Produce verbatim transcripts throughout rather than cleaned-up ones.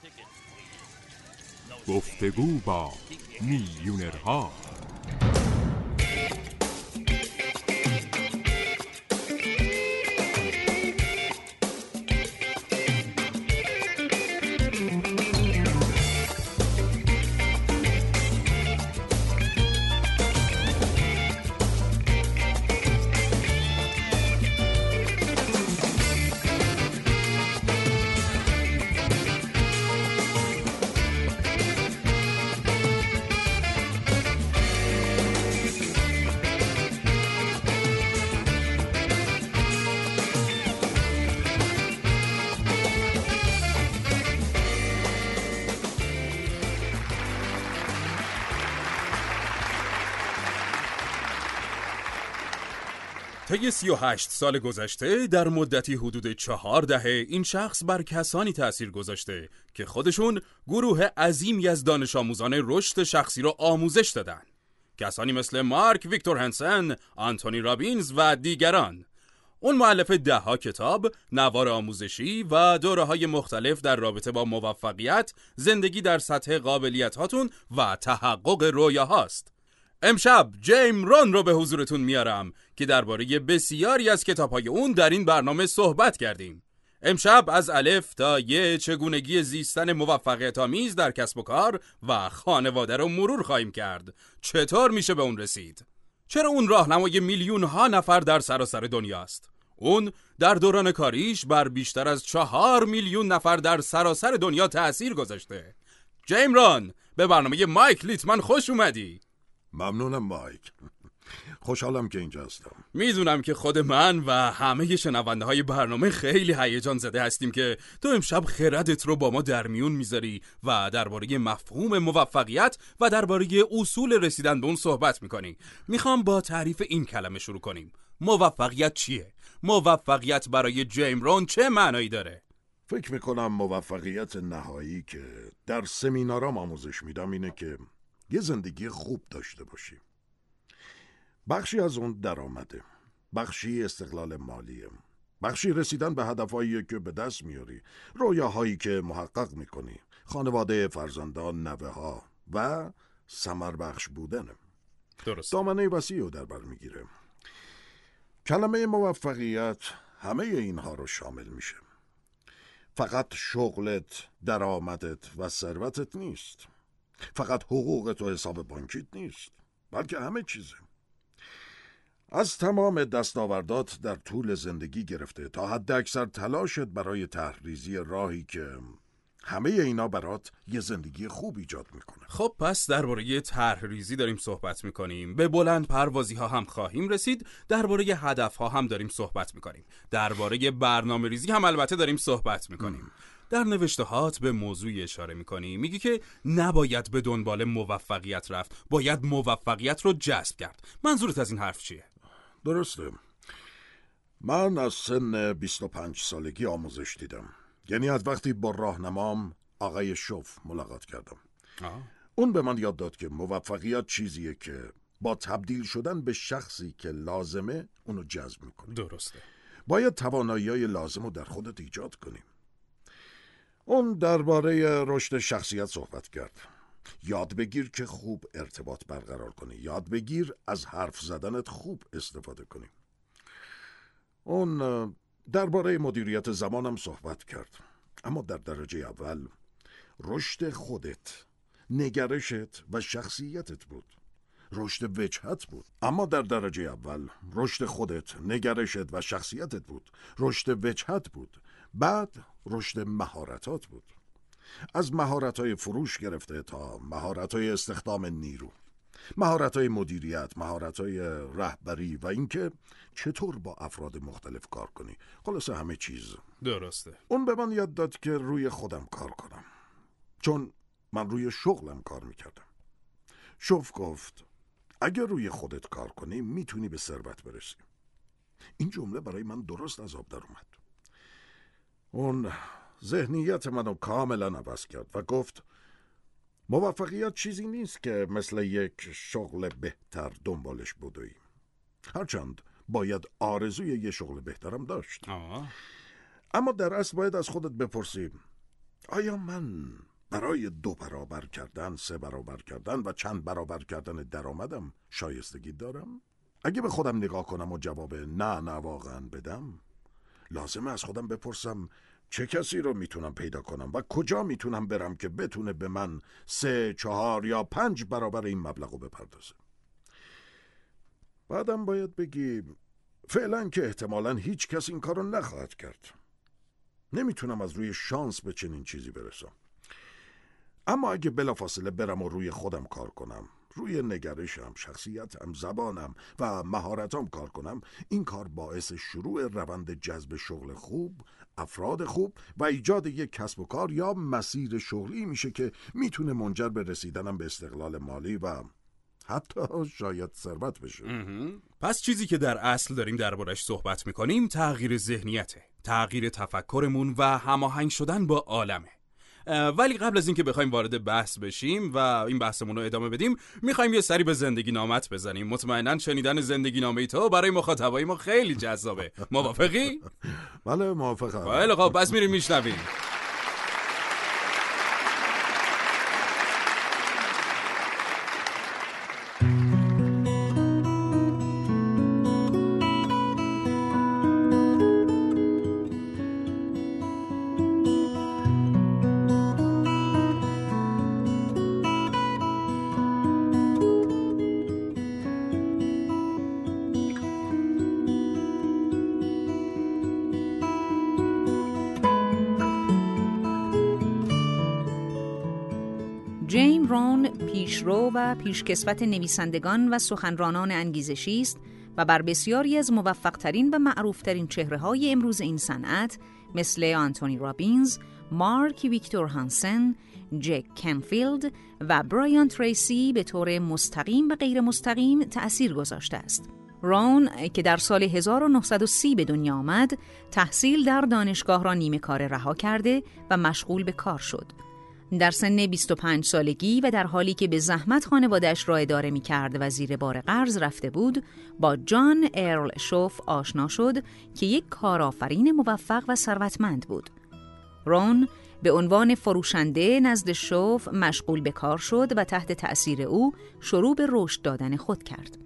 گفتگو با میلیونرها. طی سی و هشت سال گذشته در مدتی حدود چهار دهه این شخص بر کسانی تأثیر گذاشته که خودشون گروه عظیمی از دانش آموزان رشد شخصی را آموزش دادن. کسانی مثل مارک ویکتور هنسن، آنتونی رابینز و دیگران. اون مؤلف ده ها کتاب، نوار آموزشی و دوره‌های مختلف در رابطه با موفقیت، زندگی در سطح قابلیت هاتون و تحقق رویاهاست. امشب جیم رون رو به حضورتون میارم که درباره بسیاری از کتاب‌های اون در این برنامه صحبت کردیم. امشب از الف تا ی چگونگی زیستن موفقیت آمیز در کسب و کار و خانواده رو مرور خواهیم کرد. چطور میشه به اون رسید؟ چرا اون راهنمای میلیون ها نفر در سراسر دنیاست؟ اون در دوران کاریش بر بیشتر از چهار میلیون نفر در سراسر دنیا تأثیر گذاشته. جیم رون، به برنامه مایک لیتمن خوش اومدی. ممنونم مایک. خوشحالم که اینجا هستم. میدونم که خود من و همه شنونده های برنامه خیلی هیجان زده هستیم که تو امشب خردت رو با ما در میون میذاری و درباره مفهوم موفقیت و درباره اصول رسیدن به اون صحبت میکنی. میخوام با تعریف این کلمه شروع کنیم. موفقیت چیه؟ موفقیت برای جیم رون چه معنایی داره؟ فکر میکنم موفقیت نهایی که در سمینارام آموزش میدم اینه که یه زندگی خوب داشته باشی. بخشی از اون درآمده، بخشی استقلال مالیه، بخشی رسیدن به هدفهایی که به دست میاری، رویاهایی که محقق میکنی، خانواده، فرزندان، نوه ها و ثمر بخش بودنه. درست. دامنه وسیع رو در بر میگیره. کلمه موفقیت همه اینها رو شامل میشه. فقط شغلت، درآمدت و ثروتت نیست. فقط حقوقت و حساب بانکیت نیست، بلکه همه چیزه. از تمام دستاوردات در طول زندگی گرفته تا حد اکثر تلاشت برای تحریزی راهی که همه اینا برات یه زندگی خوب ایجاد میکنه. خب پس درباره طرح‌ریزی داریم صحبت میکنیم، به بلند پروازی ها هم خواهیم رسید، درباره هدف ها هم داریم صحبت میکنیم، درباره برنامه ریزی هم البته داریم صحبت میکنیم. در نوشتهات به موضوعی اشاره میکنی، میگی که نباید به دنبال موفقیت رفت، باید موفقیت رو جذب کرد. منظورت از این حرف چیه؟ درسته. من از سن بیست و پنج سالگی آموزش دیدم، یعنی از وقتی با راهنمام آقای شوف ملاقات کردم. آه. اون به من یاد داد که موفقیت چیزیه که با تبدیل شدن به شخصی که لازمه اونو جذب میکنه. درسته. باید توانایی‌های لازم رو در خودت ایجاد کنی. اون درباره رشد شخصیت صحبت کرد. یاد بگیر که خوب ارتباط برقرار کنی. یاد بگیر از حرف زدنت خوب استفاده کنی. اون درباره مدیریت زمانم صحبت کرد. اما در درجه اول رشد خودت، نگرشت و شخصیتت بود. رشد وجهت بود. اما در درجه اول رشد خودت، نگرشت و شخصیتت بود. رشد وجهت بود. بعد رشد مهارتات بود. از مهارت‌های فروش گرفته تا مهارت‌های استخدام نیرو، مهارت‌های مدیریت، مهارت‌های رهبری و اینکه چطور با افراد مختلف کار کنی. خلاصه همه چیز. درسته. اون به من یاد داد که روی خودم کار کنم، چون من روی شغلم کار میکردم. شوف گفت اگر روی خودت کار کنی میتونی به ثروت برسی. این جمله برای من درست از آب در اومد. اون ذهنیت منو کاملا عوض کرد و گفت موفقیت چیزی نیست که مثل یک شغل بهتر دنبالش بدوی. هرچند باید آرزوی یه شغل بهترم داشت. آه. اما در اصل باید از خودت بپرسی آیا من برای دو برابر کردن، سه برابر کردن و چند برابر کردن درآمدم شایستگی دارم؟ اگه به خودم نگاه کنم و جواب نه نه واقعا بدم، لازمه از خودم بپرسم چه کسی رو میتونم پیدا کنم و کجا میتونم برم که بتونه به من سه، چهار یا پنج برابر این مبلغ رو بپردازه. بعدم باید بگی فعلا که احتمالاً هیچ کس این کارو نخواهد کرد. نمیتونم از روی شانس به چنین چیزی برسم. اما اگه بلافاصله برم و روی خودم کار کنم، روی نگرشم، شخصیتم، زبانم و مهارتام کار کنم، این کار باعث شروع روند جذب شغل خوب، افراد خوب و ایجاد یک کسب و کار یا مسیر شغلی میشه که میتونه منجر به رسیدنم به استقلال مالی و حتی شاید ثروت بشه. پس چیزی که در اصل داریم دربارش صحبت میکنیم تغییر ذهنیته، تغییر تفکرمون و هماهنگ شدن با عالمه. ولی قبل از اینکه بخوایم وارد بحث بشیم و این بحثمون رو ادامه بدیم، میخوایم یه سری به زندگی نامت بزنیم. مطمئناً شنیدن زندگی نامه تو برای مخاطبای ما خیلی جذابه. موافقی؟ بله موافقم. بله خب پس میریم میشنویم. جیم رون پیشرو و پیشکسوت نویسندگان و سخنرانان انگیزشی است و بر بسیاری از موفق‌ترین و معروف‌ترین چهره‌های امروز این صنعت مثل آنتونی رابینز، مارک ویکتور هانسن، جک کنفیلد و برایان تریسی به طور مستقیم و غیر مستقیم تأثیر گذاشته است. رون که در سال هزار و نهصد و سی به دنیا آمد، تحصیل در دانشگاه را نیمه کاره رها کرده و مشغول به کار شد. در سن بیست و پنج سالگی و در حالی که به زحمت خانواده‌اش را اداره می‌کرد و زیر بار قرض رفته بود، با جان ارل شوف آشنا شد که یک کارآفرین موفق و ثروتمند بود. رون به عنوان فروشنده نزد شوف مشغول به کار شد و تحت تأثیر او شروع به رشد دادن خود کرد.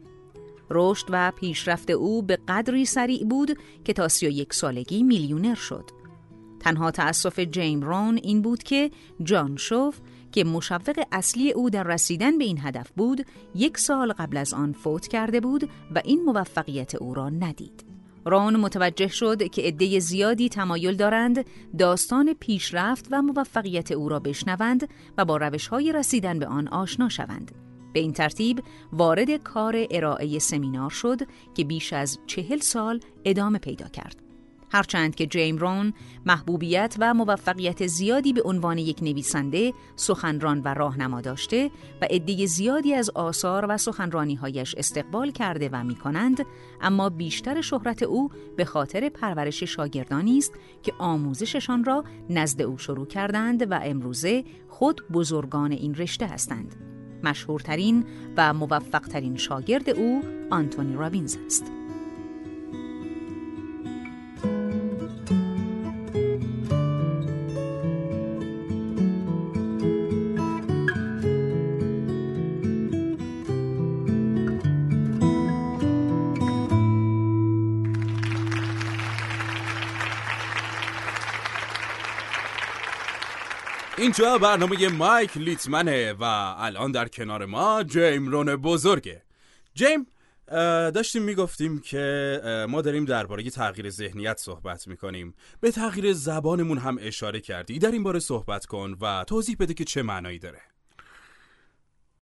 رشد و پیشرفت او به قدری سریع بود که تا سی و یک سالگی میلیونر شد. تنها تأسف جیم رون این بود که جان شوف که مشوق اصلی او در رسیدن به این هدف بود، یک سال قبل از آن فوت کرده بود و این موفقیت او را ندید. رون متوجه شد که عده زیادی تمایل دارند داستان پیشرفت و موفقیت او را بشنوند و با روش‌های رسیدن به آن آشنا شوند. به این ترتیب وارد کار ارائه سمینار شد که بیش از چهل سال ادامه پیدا کرد. هرچند که جیم رون محبوبیت و موفقیت زیادی به عنوان یک نویسنده، سخنران و راهنما داشته و عده زیادی از آثار و سخنرانی‌هایش استقبال کرده و می‌کنند، اما بیشتر شهرت او به خاطر پرورش شاگردانی است که آموزششان را نزد او شروع کردند و امروزه خود بزرگان این رشته هستند. مشهورترین و موفقترین شاگرد او آنتونی رابینز است. اینجا برنامه مایک لیتمنه و الان در کنار ما جیم رون بزرگه. جیم، داشتیم میگفتیم که ما داریم درباره تغییر ذهنیت صحبت میکنیم. به تغییر زبانمون هم اشاره کردی. در این باره صحبت کن و توضیح بده که چه معنایی داره.